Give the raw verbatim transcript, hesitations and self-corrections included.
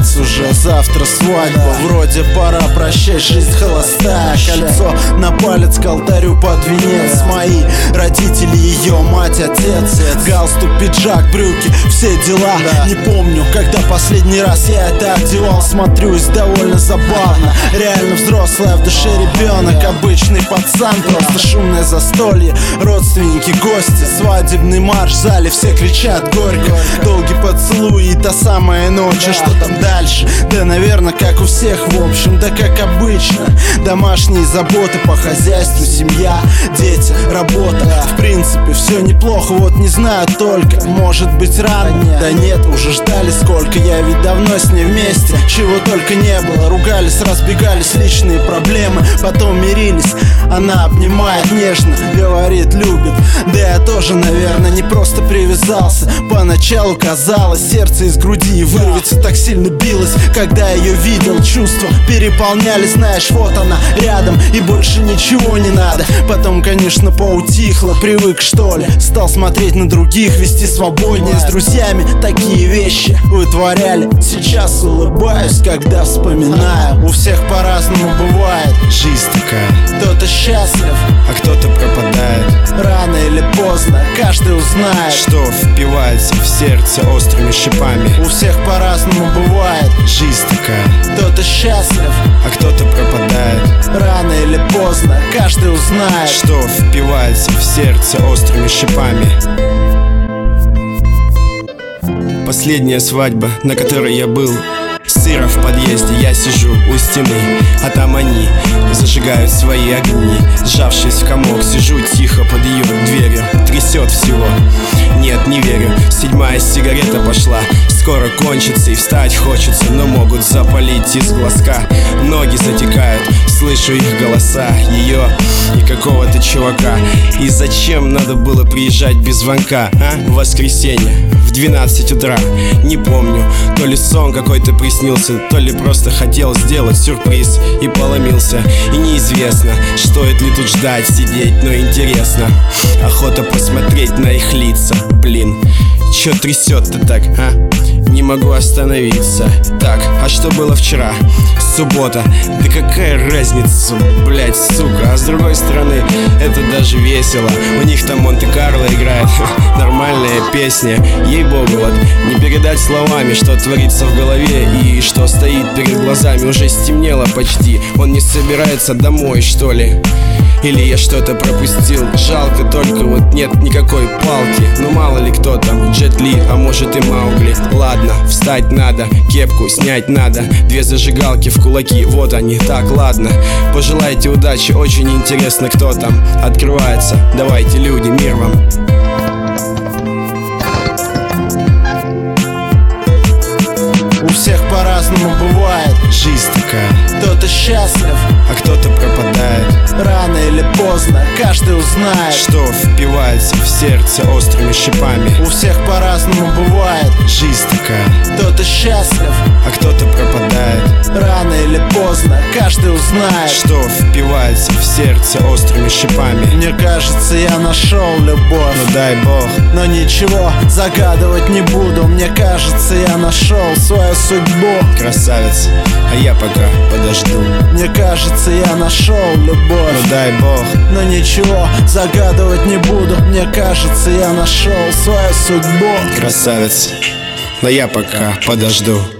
конец уже, завтра свадьба. Вроде пора прощать, жизнь холостая. Кольцо на палец к алтарю под венец. Мои родители, ее мать, отец. Галстук, пиджак, брюки, все дела. Не помню, когда последний раз я это одевал. Смотрюсь довольно забавно. Реально взрослая, в душе ребенок. Обычный пацан, просто шумное застолье. Родственники, гости, свадебный марш в зале. Все кричат горько. Долгий поцелуй и та самая ночь. А что там дальше? Да, наверное, как у всех, в общем, да как обычно. Домашние заботы по хозяйству, семья, дети, работа. В принципе, все неплохо, вот не знаю только, может быть рано. Да нет, уже ждали сколько, я ведь давно с ней вместе. Чего только не было, ругались, разбегались, личные проблемы. Потом мирились, она обнимает нежно, говорит, любит. Да я тоже, наверное, не просто привязался. Поначалу казалось, сердце из груди вырвется, так сильно билось, когда ее видел. Чувства переполняли, знаешь, вот она рядом, и больше ничего не надо. Потом, конечно, поутихло, привык что ли. Стал смотреть на других, вести свободнее. С друзьями такие вещи вытворяли. Сейчас улыбаюсь, когда вспоминаю. У всех по-разному бывает. Жизнь такая. Кто-то счастлив, а кто-то пропадает. Рано или поздно каждый узнает, что впивается в сердце острыми шипами. У всех по-разному бывает. Жизнь такая. Кто-то счастлив, а кто-то пропадает. Рано или поздно каждый узнает, что впивается в сердце острыми шипами. Последняя свадьба, на которой я был. Сыро в подъезде, я сижу у стены, а там они зажигают свои огни. Сжавшись в комок, сижу тихо под ее дверью. Трясет всего, нет, не верю. Седьмая сигарета пошла, скоро кончится, и встать хочется, но могут запалить из глазка. Ноги затекают, слышу их голоса, ее и какого-то чувака. И зачем надо было приезжать без звонка, а? В воскресенье в двенадцать утра. Не помню, то ли сон какой-то приснился, то ли просто хотел сделать сюрприз и поломился. И неизвестно, стоит ли тут ждать, сидеть, но интересно. Охота посмотреть на их лица. Блин, чё трясет-то так, а? Не могу остановиться. Так, а что было вчера? Суббота. Да какая разница, блять, сука. А с другой стороны, это даже весело. У них там Монте-Карло играет. Нормальная песня. Ей-богу, вот не передать словами, что творится в голове и что стоит перед глазами. Уже стемнело почти. Он не собирается домой, что ли? Или я что-то пропустил? Жалко только, вот нет никакой палки. Ну мало ли кто там, Джет Ли, а может и Маугли. Ладно, встать надо, кепку снять надо. Две зажигалки в кулаки, вот они, так, ладно. Пожелайте удачи, очень интересно, кто там открывается. Давайте, люди, мир вам. У всех по-разному бывает. Жизнь такая. Кто-то счастлив, а кто-то пропадает. Рано или поздно каждый узнает, что впивается в сердце острыми шипами. У всех по-разному бывает. Жизнь такая. Кто-то счастлив, а кто-то пропадает. Рано или поздно каждый узнает, что впивается в сердце острыми шипами. Мне кажется, я нашел любовь, ну дай бог. Но ничего загадывать не буду. Мне кажется, я нашел свою судьбу. Красавец, а я пока подожду. Мне кажется, я нашел любовь, ну дай бог. Но ничего загадывать не буду. Мне кажется, я нашел свою судьбу. Красавец, но я пока подожду.